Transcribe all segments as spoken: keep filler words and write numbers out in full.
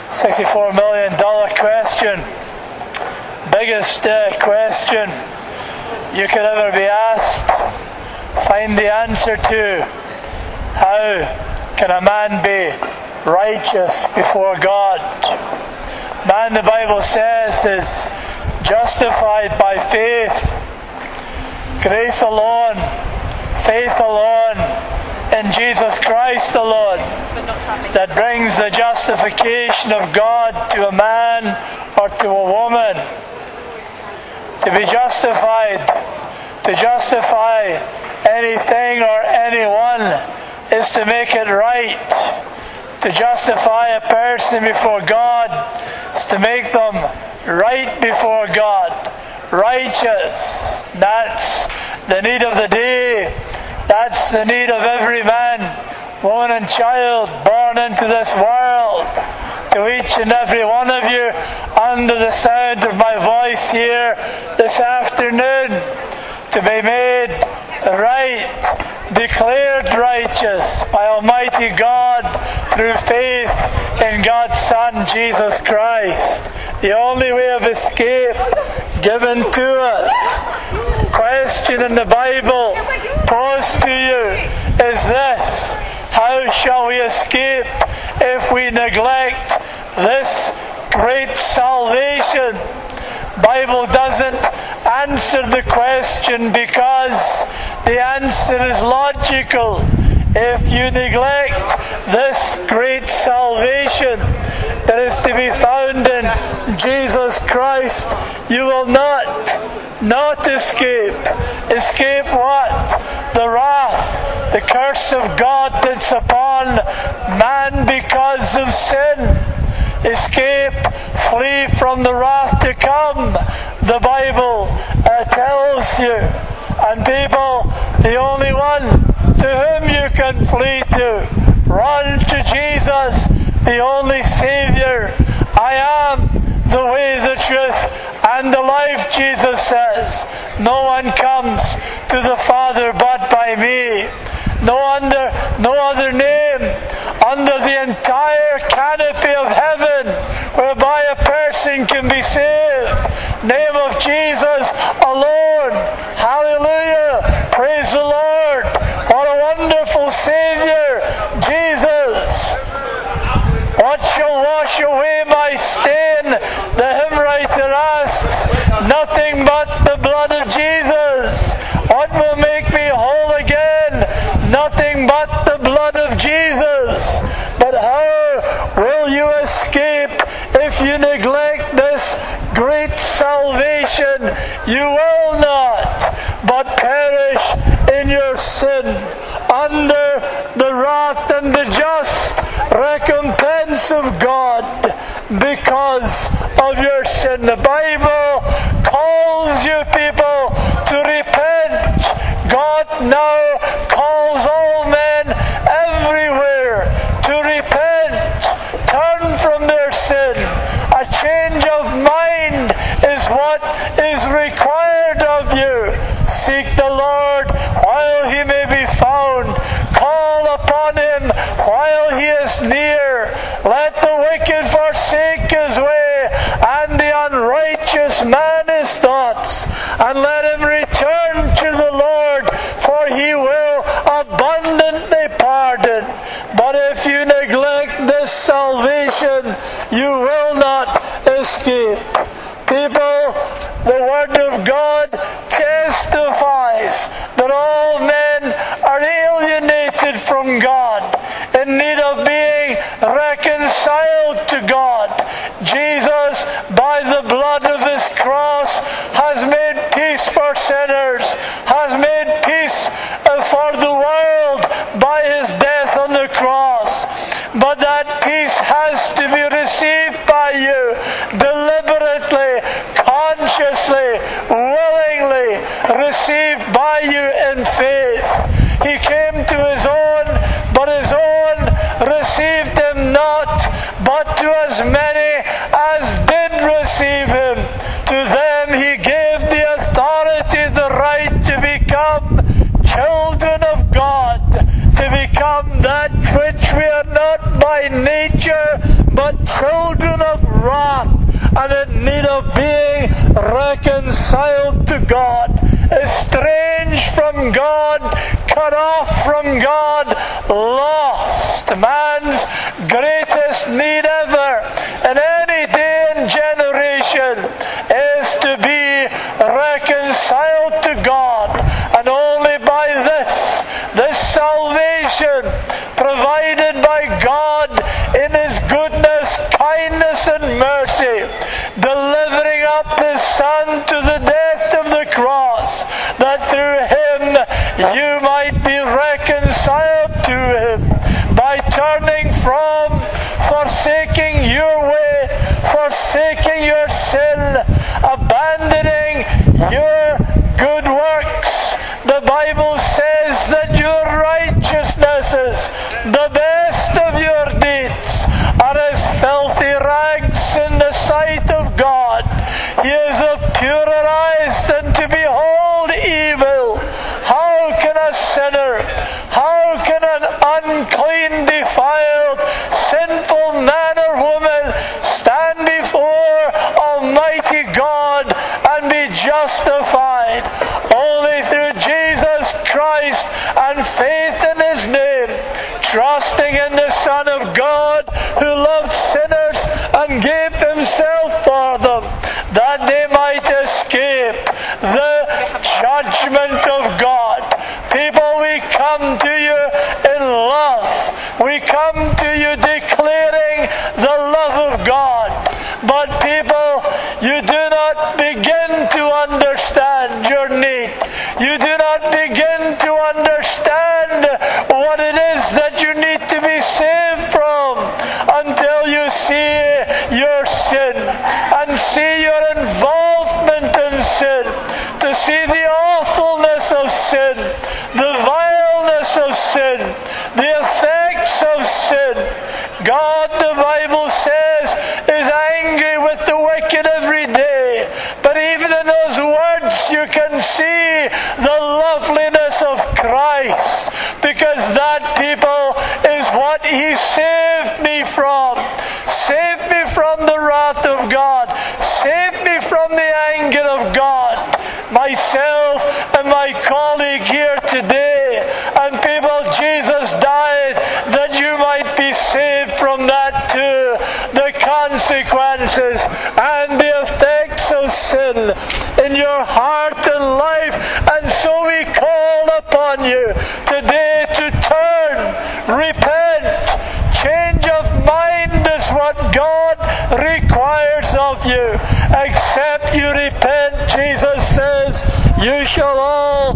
sixty-four million dollars question. Biggest uh, question you could ever be asked. Find the answer to. How can a man be righteous before God? Man, the Bible says, is justified by faith. Grace alone, faith alone, in Jesus Christ alone, that brings the justification of God to a man or to a woman. To be justified, to justify anything or anyone is to make it right. To justify a person before God is to make them right before God, righteous. That's the need of the day. That's the need of every man, woman and child born into this world. To each and every one of you under the sound of my voice here this afternoon, to be made right, declared righteous by Almighty God through faith in God's Son, Jesus Christ. The only way of escape given to us. Question in the Bible posed to you is this: how shall we escape if we neglect this great salvation? Bible doesn't answer the question because the answer is logical. If you neglect this great salvation that is to be found in Jesus Christ, you will not, not escape. Escape what? The wrath, the curse of God that's upon man because of sin. Escape, flee from the wrath to come, the Bible uh, tells you. And people, the only one to whom you can flee to, run to Jesus, the only Saviour. I am the way, the truth, and the life, Jesus says. No one comes to the Father but by me. No under, no other name under the entire canopy of heaven whereby a person can be saved. Name of Jesus alone. Hallelujah. Praise the Lord. What a wonderful Saviour, Jesus. What shall wash away my stain? The hymn writer asks. Nothing but the blood of Jesus. What will make me whole again? Nothing but the blood of Jesus. But how will you escape if you neglect this great salvation? You will not, but perish in your sin, under the wrath and the just recompense of God because of your sin. The Bible calls you people to repent. God now calls all men everywhere to repent, turn from their sin. A change of mind is what is required of you. Seek the Lord while he may be found. Call upon him while he is near. Let the wicked forsake his way, and the unrighteous man his thoughts, and let him return to the Lord, for he will abundantly pardon. But if you neglect this salvation, you will not escape. People, the Word of God testifies that all men are alienated from God, in need of being reconciled to God. Jesus, by the blood of his cross, has made peace for sinners, has made peace for the world by his death on the cross. But that peace has to be received by you deliberately, consciously, willingly, received by you in faith. He came to his own, but his own received him not. But to as many as did receive him, to them he gave the authority, the right to become children of God, to become that which we are not by nature, but children and in need of being reconciled to God, estranged from God, cut off from God, lost. Man's greatest need ever in any day and generation is to be reconciled to God, and only by this, this salvation provided by God in His goodness, kindness, and mercy, delivering up His Son to the death of the cross, that through Him you might be reconciled to Him by turning from, forsaking your way, forsaking your sin, abandoning your good works. The Bible says that your righteousnesses, the best of your deeds, are as filthy rags in the sight of God. He is of purer eyes than to behold evil. How can a sinner, how can an unclean, defiled, sinful man or woman stand before Almighty God and be justified? Only through Jesus Christ and faith in His name, trusting in the Son of God who loved sinners and gave Himself for them, that they might escape the judgment of God. People, we come to you in love. We come to you declaring the love of God. But people, you do not begin to understand your need. You do not begin to understand what it is that you need to be saved from until you see your sin and see your involvement in sin, to see the awfulness of sin, the vileness of sin, the effects of sin. God, the Bible says, is angry with the wicked every day. But even in those words you can see the loveliness of Christ, because that, people, is what He saved me from. Saved me from the wrath of God. Saved me from the anger of God. Myself and my colleague here today, and people, Jesus died that you might be saved from that too. The consequences and the effects of sin in your heart and life. And so we call upon you today to turn, repent. Change of mind is what God requires of you. Except you repent, Jesus says, you shall all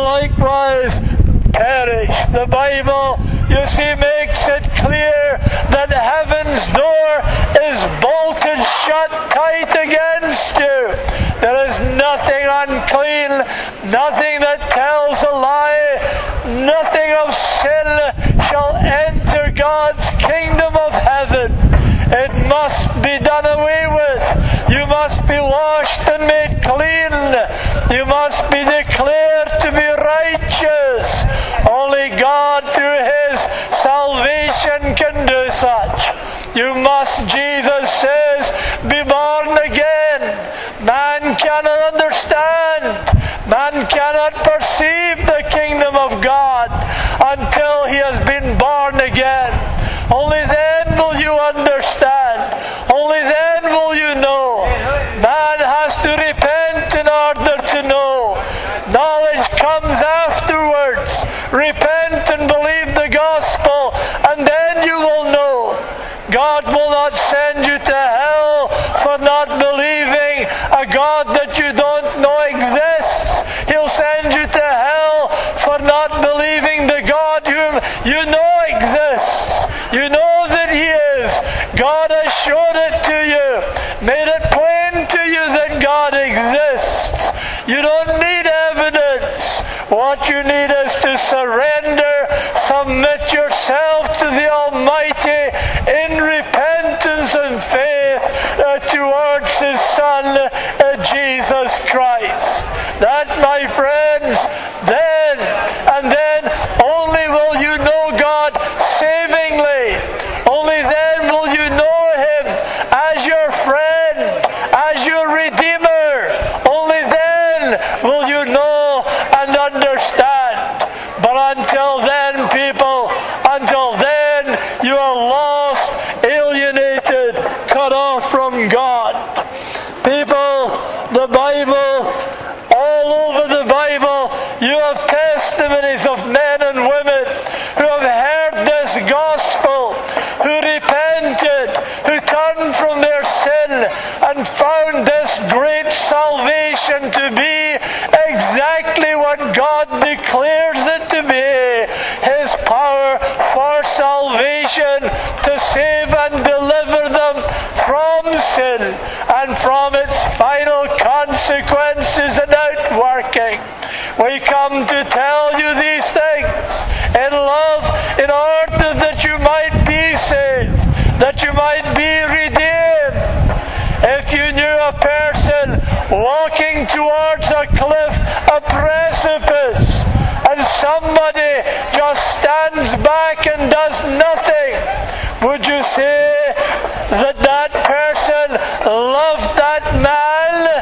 likewise perish. The Bible, you see, makes it clear that heaven's door is bolted shut tight against you. There is nothing unclean, nothing that tells a lie, nothing of sin shall enter God's kingdom of heaven. It must be done away with. You must be washed and made clean. You must be declared to be righteous. Only God through His salvation can do such. You must, Jesus says, be born again. Man cannot understand. Man cannot perceive the kingdom of God until he has been born again. Only then will you understand. Only then will you know. Man has to repent in order to know. Knowledge comes afterwards. Repent and believe the gospel, and then you will know. God will not send you to hell for not believing a God that you don't know exists. He'll send you to hell for not believing the God whom you know exists. You know that He is. God has showed it to you, made it plain to you that God exists. You don't need evidence. What you need is to surrender, submit yourself to the Almighty in repentance and faith uh, towards His Son, uh, Jesus Christ. That, my friends, then and then only will you know God savingly. Only then will you know Him as your friend. on God. People, the Bible, all over the Bible, you have testimonies of men and women who have heard this gospel, who repented, who turned from their sin and found this great salvation to be exactly what God declares it to be. His power for salvation to save and deliver them from sin and from its final consequences and outworking. We come to tell you these things in love, in order that you might be saved, that you might be redeemed. If you knew a person walking towards a cliff, a precipice, and somebody just stands back and does nothing, would you say that that person loved that man?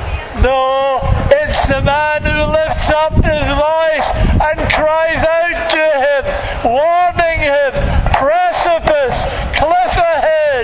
No, it's the man who lifts up his voice and cries out to him, warning him, precipice, cliff ahead,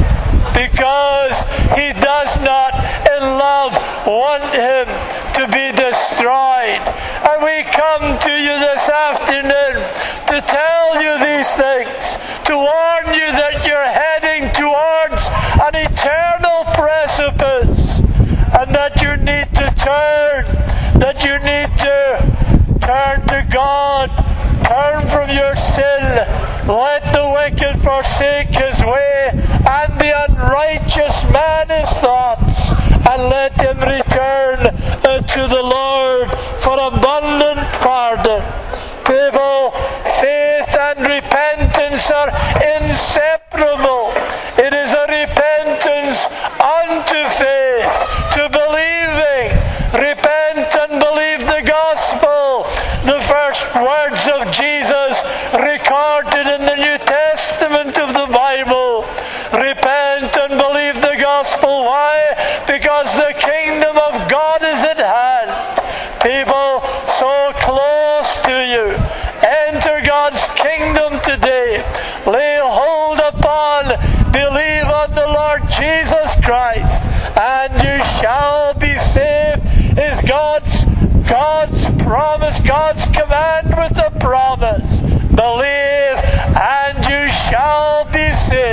because he does not in love want him to be destroyed. And we come to you this afternoon to tell you these things, to warn you that you're heading towards an eternal precipice, and that you need to turn, that you need to turn to God, turn from your sin, let the wicked forsake his way, and the unrighteous man his thoughts, and let him return uh, to the Lord for abundant pardon. People, faith and repentance are inseparable. It is a repentance unto faith, to believing. Repent and believe the gospel. The first words of Jesus recorded in the New Testament of the Bible. Repent and believe the gospel. Why? Because the kingdom of God is at hand. People so close to you. Enter God's kingdom today. Lay hold upon, believe on the Lord Jesus Christ, and you shall be saved. Is God's God's promise, God's command with a promise. Believe and you shall be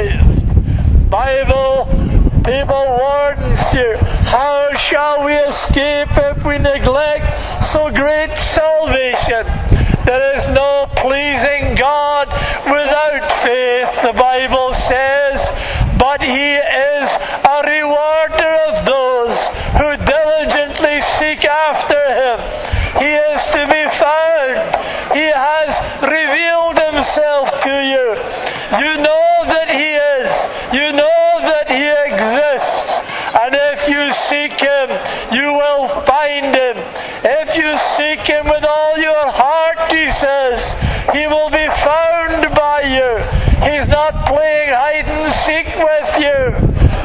saved. Bible, people warns you. How shall we escape if we neglect so great salvation? There is no pleasing God without faith, the Bible says, but He is a rewarder of those who diligently seek after Him. He is to be found. He has revealed Himself to you. You know that He is. You know that He exists. And if you seek Him, you will find Him. If you seek Him with all your heart, He says, He will be found by you. He's not playing hide and seek with you.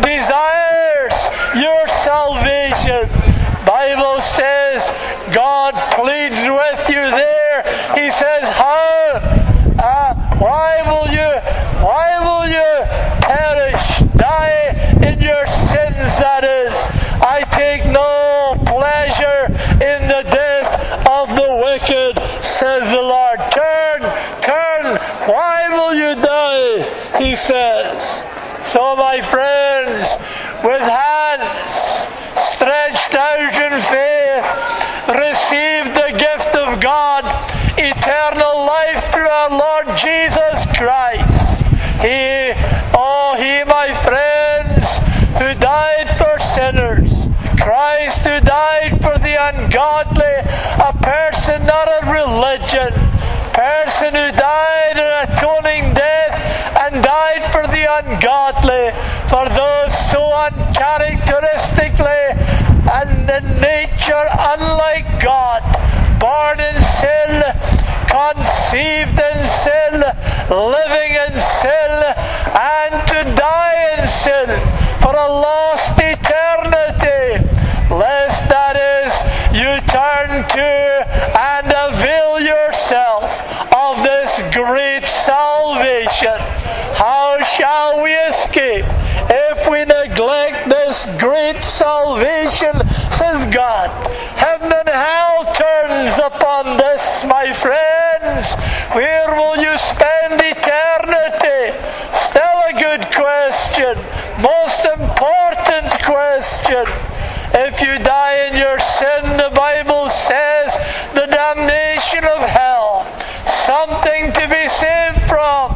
Desires your salvation. Bible says God pleads with you there. He says, how? Uh, why will you, why will you perish, die in your sins, that is? I take no pleasure in the death of the wicked, says the Lord. Turn, turn, why will you die? He says. So my friends, with hands stretched out in faith, receive the gift of God, eternal life through our Lord Jesus Christ. He, oh, He, my friends, who died for sinners, Christ who died for the ungodly, a person, not a religion, person who died an atoning death and died for the ungodly, for those so uncharacteristically and in nature unlike God, born in sin, conceived in sin, living in sin, and to die in sin for a lost eternity, lest that is you turn to and avail yourself of this great salvation. How shall we escape if we neglect neglect this great salvation, says God, heaven and hell turns upon this, my friends. Where will you spend eternity? Still a good question. Most important question. If you die in your sin, the Bible says, the damnation of hell, something to be saved from.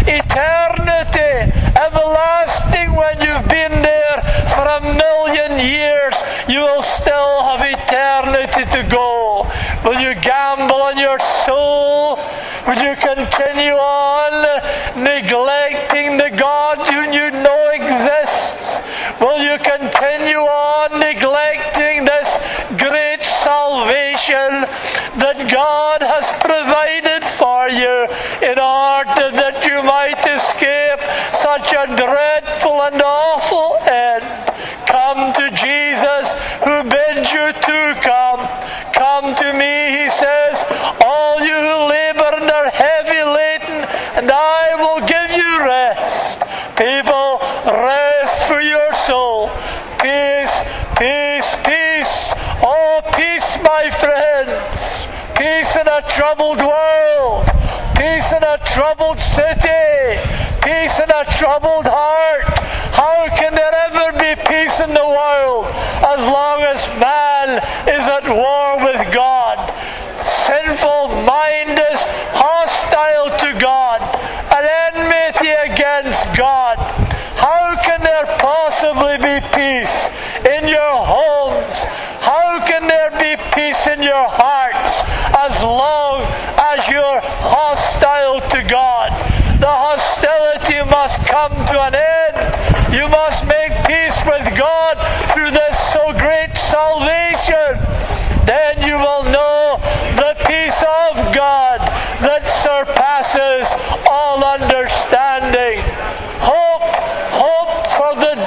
Eternity, everlasting, when you've been there for a million years, you will still have eternity to go. Will you gamble on your soul? Would you continue on neglecting the God you, you know exists? Will you continue on neglecting this great salvation that God has provided for you in order that you might escape such a dreadful and awful end? Come to Jesus, who bids you to come. Come to me, he says, all you who labor and are heavy laden, and I will give you rest. People, rest for your soul. Peace, peace, peace. Oh, peace, my friends. Peace in a troubled world. Peace in a troubled city. Peace in a troubled heart. How can there ever be peace in the world as long as man is at war with God? Sinful mind is hostile to God, an enmity against God. How can there possibly be peace in your homes? How can there be peace in your hearts as long as you're hostile to God? The hostility must come to an end. You must make peace with God through this so great salvation. Then you will know the peace of God that surpasses all understanding. Hope, hope for the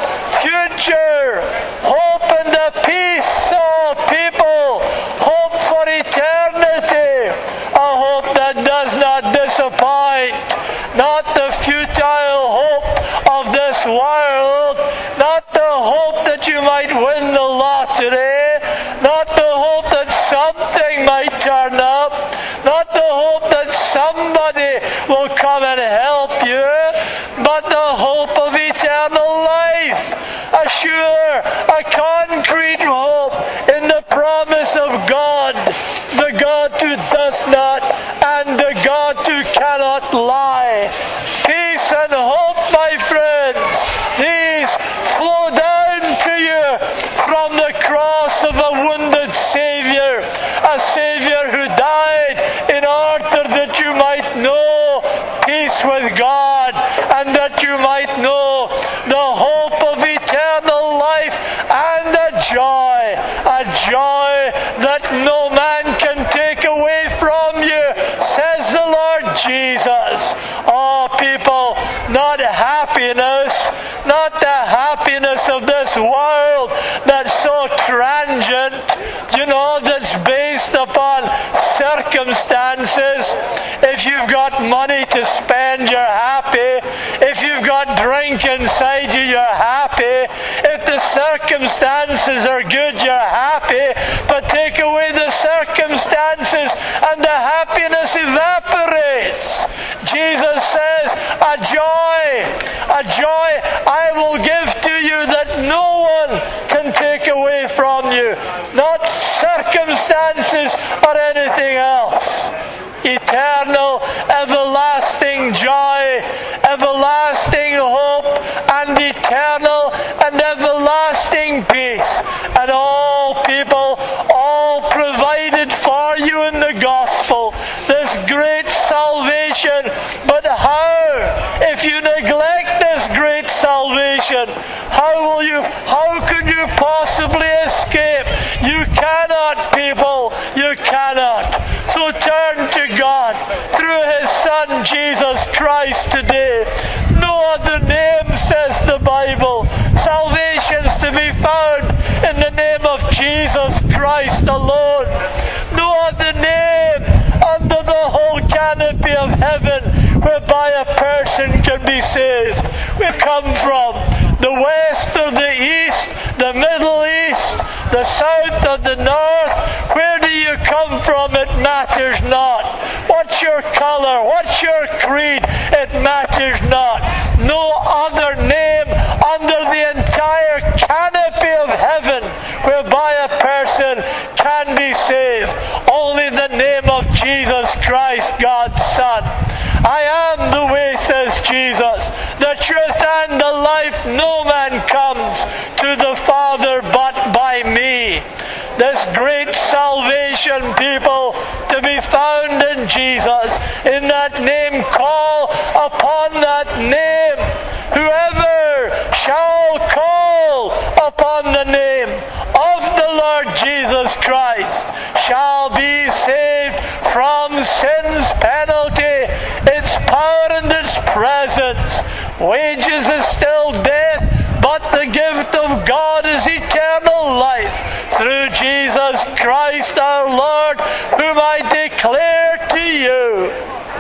future. Hope in the peace of people. Hope for eternity. A hope that does not disappoint. Not the futile hope of this world. Not the hope that you might win the lottery. Not the hope that something might turn up. Not the hope that somebody will come and help you. But the hope of eternal life. A sure, a concrete hope in the promise of God. The God who does not and the God who cannot lie. Peace and hope, my friends, these flow down to you from the cross of a wounded Savior, a Savior who died in order that you might know peace with God and that you might know the hope of eternal life and a joy, a joy that no man can take away from you, says the Lord Jesus. Oh, people, not happiness, not the happiness of this world that's so transient, you know, that's based upon circumstances. If you've got money to spend, you're happy. If you've got drink inside you, you're happy. If the circumstances are good, you're happy. But take away the circumstances and the happiness evaporates. Jesus says, a joy, a joy I will give to you that no one can take away from you. Not circumstances or anything else. Eternal, everlasting joy, everlasting hope, and eternal and everlasting peace. And all people, all provided for you in the gospel. This great salvation. But how? If you neglect this great salvation, how will you, how can you possibly escape? You cannot, people. You cannot. So turn to God through His Son Jesus Christ today. No other name, says the Bible. Salvation's to be found in the name of Jesus Christ alone. No other name under the whole canopy of heaven whereby a person can be saved. We come from the west or the east, the Middle East, the south or the north. Where do you come from? It matters not. What's your color? What's your creed? It matters not. No other name under the entire canopy of heaven whereby a person can be saved. Only the name of Jesus Christ, God's Son. I am the way, says Jesus, the truth and the life. No man comes to the Father but by me. This great salvation, people, to be found in Jesus. In that name, call upon that name. Whoever shall call upon the name of the Lord Jesus Christ shall be saved from sin's penalty, its power and its presence. Wages is still death, but the gift of God is eternal life through Jesus Christ our Lord, whom I declare to you.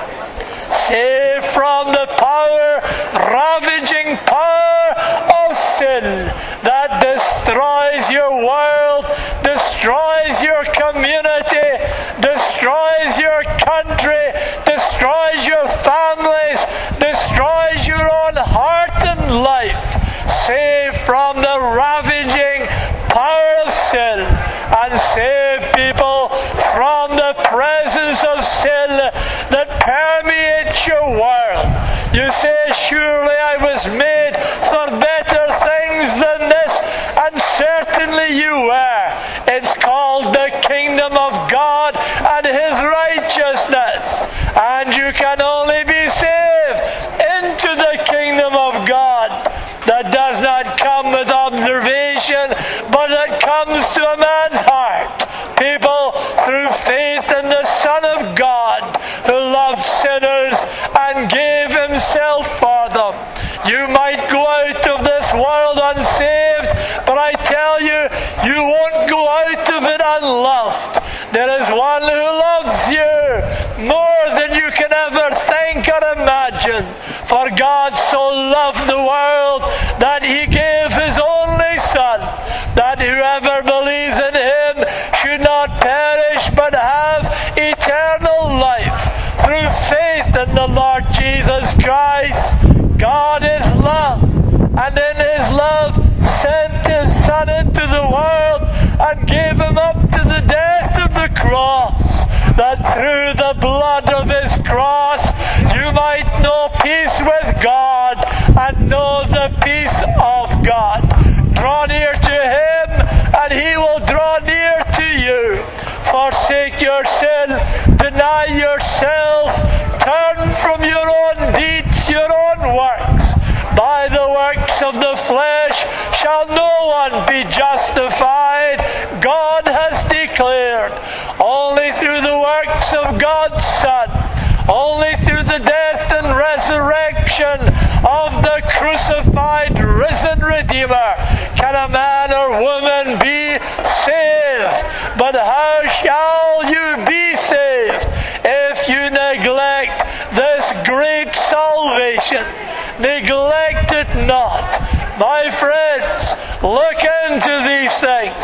Saved from the power, ravaging power of sin that destroys your world, destroys your community, destroys your country, destroys your families, destroys your own heart and life. Saved from the ravaging power of sin, and save people from the presence of sin that permeates your world. You say, surely I was made for better things than this, and certainly you were. It's called the kingdom of God and His righteousness, and you can only be saved into the kingdom of God. That does not come with observation, but that comes to a man's heart. People, through faith in the Son of God, who loved sinners and gave Himself for them. You might go out of this world unsaved, but I tell you, you won't go out of it unloved. There is one who loves you more than you can ever think or imagine. For God so loved the world that He gave His only Son, that whoever believes in Him should not perish but have eternal life through faith in the Lord Jesus Christ. God is love, and in His love sent His Son into the world and gave Him up to the death of the cross, that through the blood of His cross you might know peace with God and know the peace of God. Draw near to Him and He will draw near to you. Forsake your sin, deny yourself, turn from your own deeds, your own works. By the works of the flesh shall no one be justified. God has declared, only through the works of God's Son, only through the death and resurrection of the crucified, risen Redeemer, can a man or woman be saved. But how shall you be saved if you neglect this great salvation? Neglect it not. My friends, look into these things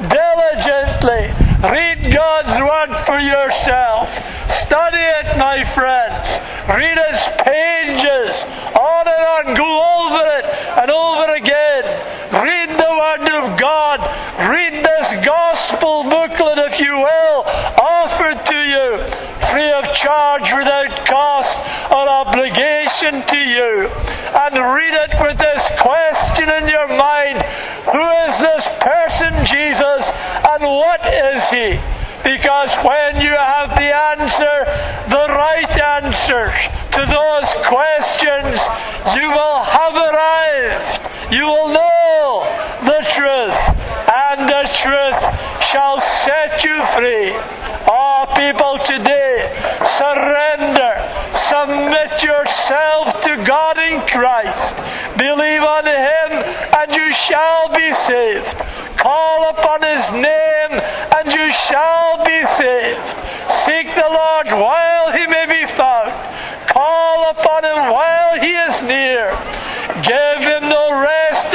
diligently. Read God's Word for yourself. Study it, my friends. Read its pages on and on. Go over it and over again. Read the Word of God. Read this gospel booklet, if you will, offered to you free of charge, without cost or obligation to you. And read it with this question in your mind: who is this person, Jesus, and what is He? Because when you have the answer, the right answers to those questions, you will have arrived. You will know the truth, and the truth shall set you free. Oh, people today, surrender, submit yourself to God in Christ. Believe on Him, and you shall be saved. Call upon His name, and you shall be saved. Seek the Lord while He may be found. Call upon Him while He is near. Give Him no rest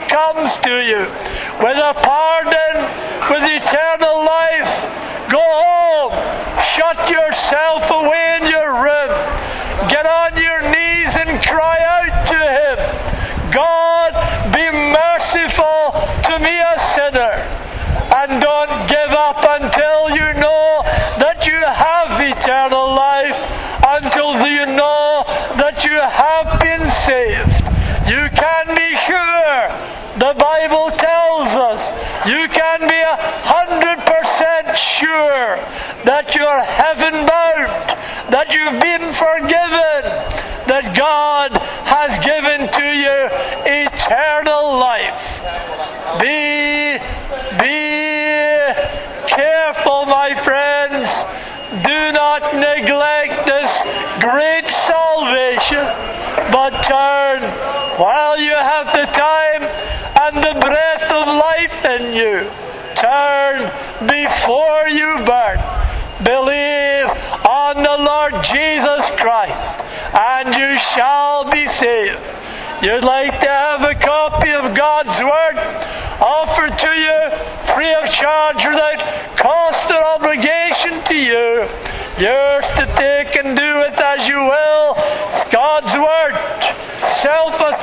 comes to you with a pardon, with eternal life, go home, shut yourself away in your room, get on your knees and cry out to Him, God, be merciful to me, a sinner. And don't give up until you know that you have eternal life, until you know that you have been saved. You can be sure, the Bible tells us, you can be a hundred percent sure that you're heaven-bound, that you've been forgiven, that God has given to you eternal life. Be, be careful, my friends. Do not neglect this great salvation, but turn while you have the time and the breath of life in you. Turn before you burn. Believe on the Lord Jesus Christ, and you shall be saved. You'd like to have a copy of God's Word offered to you free of charge, without cost or obligation to you. Yours to take and do with as you will. It's God's Word, self-authoritative.